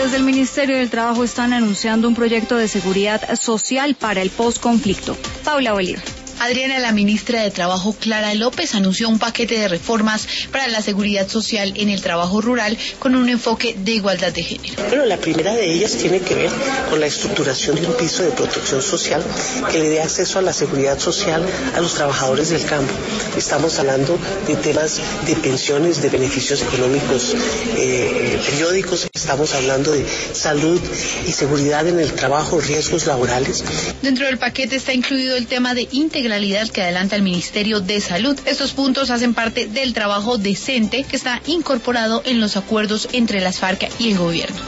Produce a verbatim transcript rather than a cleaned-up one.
Desde el Ministerio del Trabajo están anunciando un proyecto de seguridad social para el posconflicto. Paula Bolívar. Adriana, la ministra de Trabajo, Clara López, anunció un paquete de reformas para la seguridad social en el trabajo rural con un enfoque de igualdad de género. Bueno, la primera de ellas tiene que ver con la estructuración de un piso de protección social que le dé acceso a la seguridad social a los trabajadores del campo. Estamos hablando de temas de pensiones, de beneficios económicos eh, periódicos, estamos hablando de salud y seguridad en el trabajo, riesgos laborales. Dentro del paquete está incluido el tema de integralidad que adelanta el Ministerio de Salud. Estos puntos hacen parte del trabajo decente que está incorporado en los acuerdos entre las FARC y el gobierno.